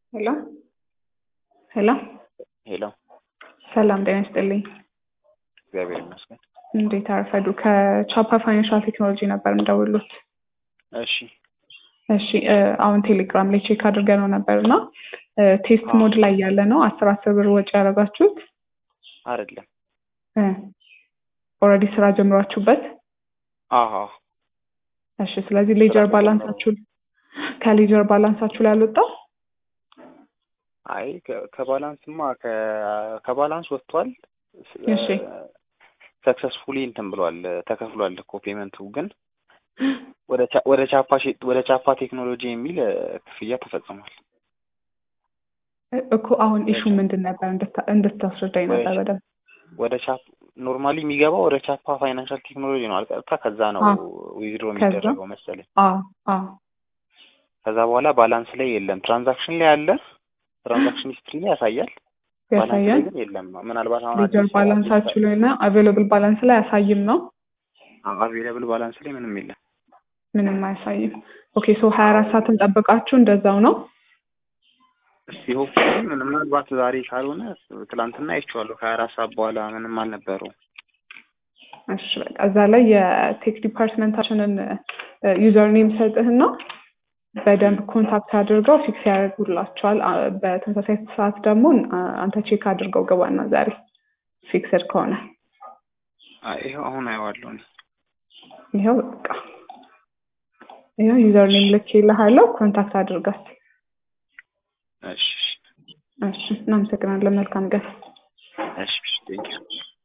ሄሎ ሄሎ ሄሎ ሰላም ጤና ይስጥልኝ። እግዚአብሔር ይመስገን። እንዴት አረፈዱ? ከቻፓ ፋይናንሻል ቴክኖሎጂ ነበር እንደውሉት። እሺ እሺ አሁን ቴሌግራም ላይ ቼክ አድርገነው ነበርና ቴስት ሞድ ላይ ያለ ነው 10 ብር ወጪ ያደረጋችሁት አይደለም። ኦልሬዲ ስራ ጀምራችሁበት? አሃ እሺ ስለዚህ ሌጀር ባላንሳችሁ ከሌጀር ባላንሳችሁ ላይ አልወጣው? አይ ከባላንስማ ከባላንስ ወጥቷል። እሺ ሰክሰስፉሊ እንትን ብሏል፣ ተከፍሏል እኮ ፔመንቱ። ግን ወደ ቻፓ ቴክኖሎጂ የሚል ክፍያ ተፈጽሟል እኮ። አሁን ኢሹ ምንድን ነበር እንድታስረዳኝ ነበር በደንብ። ወደ ቻፓ ኖርማሊ የሚገባው ወደ ቻፓ ፋይናንሻል ቴክኖሎጂ ነው አልቀጥታ። ከዛ ነው ዊዝድሮ የሚደረገው መሰለኝ። ከዛ በኋላ ባላንስ ላይ የለም። ትራንዛክሽን ላይ አለ፣ ትራንዛክሽን ሂስትሪ ላይ ያሳያል። ባላንስ ላይ ግን የለም። ምናልባት አሁን ሌጀር ባላንሳችሁ ላይ እና አቬይላብል ባላንስ ላይ አያሳይም ነው? አቬይላብል ባላንስ ላይ ምንም የለም፣ ምንም አያሳይም። ኦኬ ሶ 24 ሰዓትን ጠብቃችሁ እንደዛው ነው? እስቲ ሆፕ ምናልባት ዛሬ ካልሆነ ትላንትና አይቼዋለሁ። ከ24 ሰዓት በኋላ ምንም አልነበረው። እሺ በቃ እዛ ላይ የቴክ ዲፓርትመንታችንን ዩዘር ኔም ሰጥህና በደንብ ኮንታክት አድርገው ፊክስ ያደርጉላቸዋል። በተመሳሳይ ሰዓት ደግሞ አንተ ቼክ አድርገው ገባና ዛሬ ፊክስድ ከሆነ ይሄው አሁን አየዋለሁ። ይሄው በቃ ይሄው ዩዘር ኔም ልኬልሃለሁ፣ ኮንታክት አድርጋት። እሺ እሺ እናመሰግናለን። መልካም ቀን። እሺ ቴንኪው።